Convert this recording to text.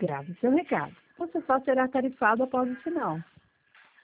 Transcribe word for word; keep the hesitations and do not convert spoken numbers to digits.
Grave seu recado. Você só será tarifado após o sinal.